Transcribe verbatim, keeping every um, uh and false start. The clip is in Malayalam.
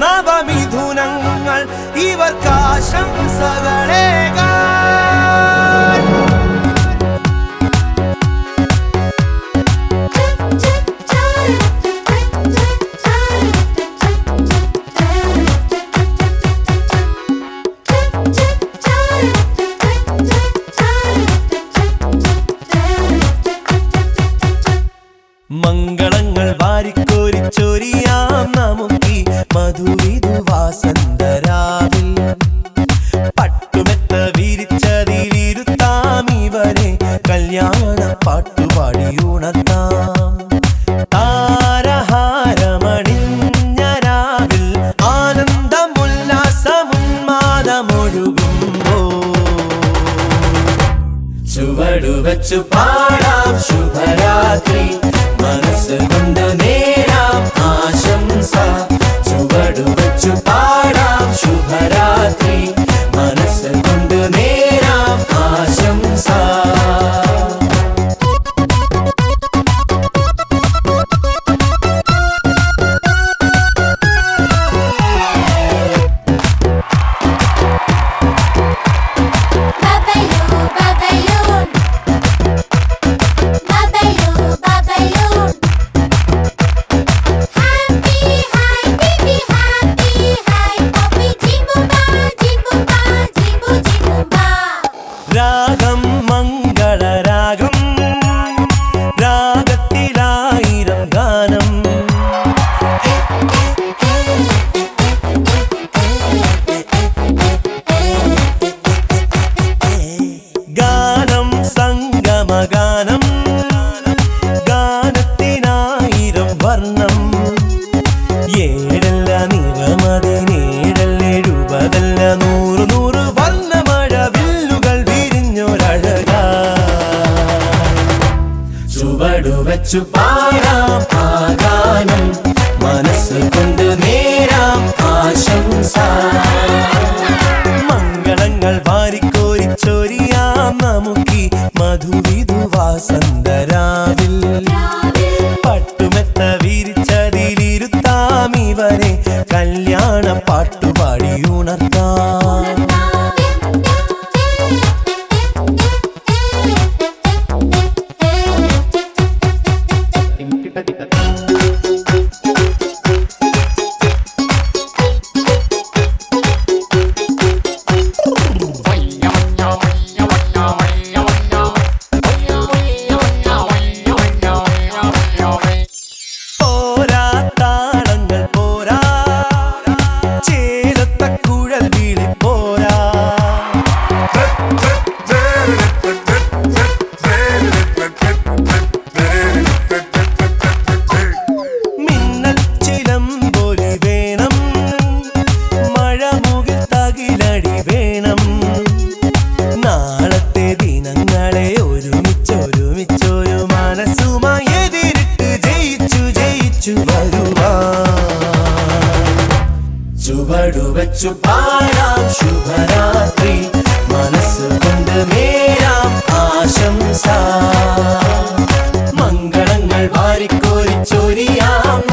നവമിഥുനങ്ങൾ ഇവർക്കാശംസകളേകാൻ. മംഗളങ്ങൾ വാരിക്കോരിച്ചൊരിയാം നമുക്കീ മധുവിധുവാസന്തരാവിൽ. പട്ടുമെത്ത വിരിച്ചതിലിരുത്താം ഇവരെ കല്യാണ പാട്ടുപാടി ഉണർത്താം. താരഹാരമണിഞ്ഞ രാവിൽ ആനന്ദമുല്ലാസമുന്മാദമൊഴുകുമ്പോ ചുവടുവച്ചു പാടാം ശുഭരാത്രി, മനസ്സ് കൊണ്ട് നേരാം ആശംസ. ചുവടുവച്ചു പാടാം ശുഭരാത്രി, മനസ്സ് കൊണ്ട് നേരാം ആശംസ. രാഗം മംഗളരാഗം, രാഗത്തിലായിരം ഗാനം. ഗാനം സംഗമഗാനം, ഗാനത്തിനായിരം വർണ്ണം. ഏഴല്ല നിറമതിനേഴല്ല എഴുപതല്ല നൂറ് നൂറ് വർണ്ണമഴ വില്ലുകൾ വിരിഞ്ഞൊരഴകാ. ചുവടുവച്ചു പാടാം ആ ഗാനം, മനസ്സ് കൊണ്ട് നേരാം ആശംസ. മംഗളങ്ങൾ വാരിക്കോരിച്ചൊരിയാം നമുക്കീ മധുവിധുവാസന്തരാവിൽ. പട്ടുമെത്ത വിരിച്ചതിലിരുത്താം ഇവരെ കല്യാണ പാട്ടുപാടി ഉണർത്താം. പോരാ താളങ്ങൾ പോരാ, ചേലത്ത കുഴൽ വീളി പോരാ. മിന്നൽ ചിലമ്പൊലി വേണം, മഴമുകിൽ തകിലടി വേണം. നാളത്തെ ദിനങ്ങളെ ഒരുമിച്ചൊരുമിച്ചൊരു മനസ്സുമായി എതിരിട്ട് ജയിച്ചു ജയിച്ചു വരുവാ. ചുവടുവച്ചു പാടാം ശുഭരാത്രി, മനസ്സ് കൊണ്ട് നേരാം ആശംസ. മംഗളങ്ങൾ വാരിക്കോരിച്ചൊരിയാം